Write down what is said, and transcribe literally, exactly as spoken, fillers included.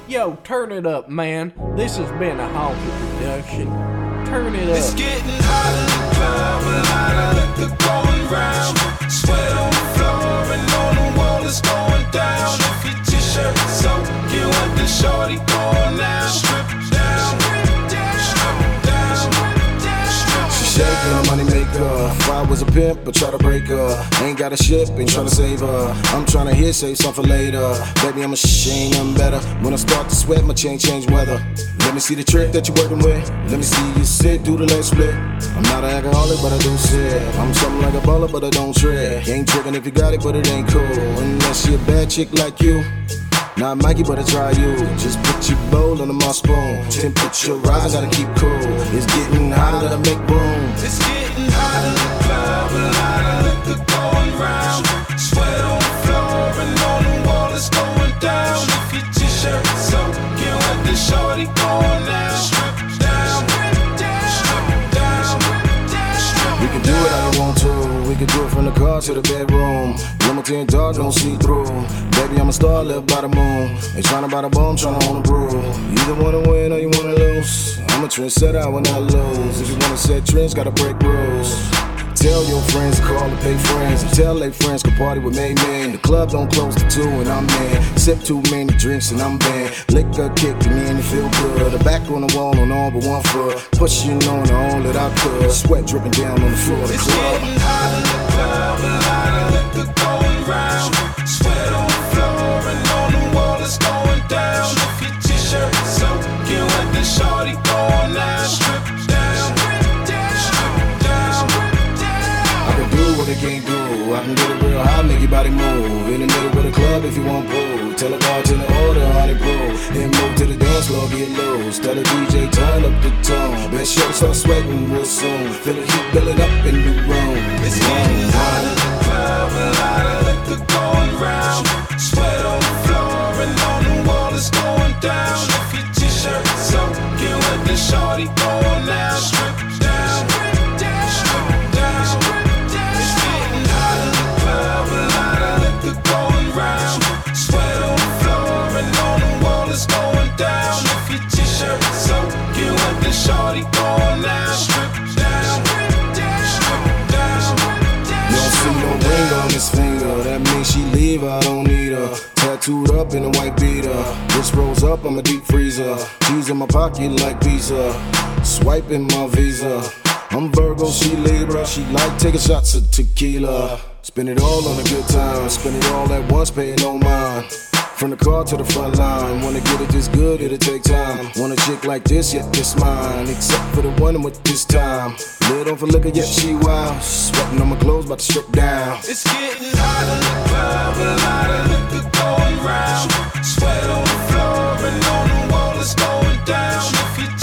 Yo, turn it up, man. This has been a Halsey production. Turn it It's up. getting hot in the club, a lot of liquor going round. Sweat on the floor and on the wall is going down. If your t-shirt is soaking wet, then shorty going now. Strip down, strip down, strip down. She shaking a money maker. If I was a pimp, but try to break her. Ain't got a ship, ain't tryna save her. I'm tryna hit, save some for later. Baby, I'm a shame, I'm better. When I start to sweat, my chain change weather. Let me see the trick that you're working with. Let me see you sit, do the leg split. I'm not an alcoholic, but I do sip. I'm something like a baller, but I don't trip. Ain't tricking if you got it, but it ain't cool. Unless she a bad chick like you. Not Mikey, but I try you. Just put your bowl under my spoon. Temperature rise, gotta keep cool. It's getting hotter, gotta make room. It's getting hot in the club, a lot of liquor going round. Sweat on the floor and on the wall is going down. If your t-shirt is soaking wet, then shorty going now. Strip down, strip down, strip down, strip We can do it how you want to. We can do it from the car to the bedroom. Limited dog, don't see through. Baby, I'm a star, live by the moon. Ain't tryna buy the bomb, tryna own the brew. You either wanna win or you wanna lose. I'm a trendsetter, I will not lose. If you wanna set trends, gotta break rules. Tell your friends to call and pay friends. And tell their friends can party with me, man. The club don't close to two and I'm in. Sip too many drinks and I'm banned. Liquor kicking in, you feel good. The back on the wall on all but one foot. Pushing on the all that I could. Sweat dripping down on the floor of the It's club. getting hot in the club, a lot of liquor going round. Sweat on the floor and on the wall is going down. If your t-shirt is soaking wet, then shorty going now. Strip down, strip down, strip down. I can do what they can't do. I can get it real high, make your body move. In the middle of the club if you want pool. Tell the bartender order honey pool. Then move to the dance floor, get loose. Tell the D J turn up the tone. Best show start sweating real soon. Feel the heat building up in the room. It's getting hot in the club, a lot of liquor going round. Sweat on the floor and on the wall is going down. If your t-shirt is soaking wet, then shorty going now. Strip down, strip down, strip down. It's getting hot in the club, a lot of liquor going round. Sweat on the floor and on the wall is going down. If your t-shirt is soaking wet, then shorty going now. Strip down, strip down, strip down. You don't see no ring on his finger. That means she leave, I don't need her. Tattooed up in a white beater. This rolls up, I'm a deep freezer. Keys in my pocket like Visa. Swiping my Visa. I'm Virgo, she Libra. She like taking shots of tequila. Spend it all on a good time. Spend it all at once, pay it no mind. From the car to the front line. Wanna get it this good, it'll take time. Want a chick like this, yet this mine. Except for the one with this time. Lid on for liquor, yet she wild. Sweating on my clothes, about to strip down. It's getting hot in the club, a lot of liquor going round. Sweat on the floor and on the wall is going down. If your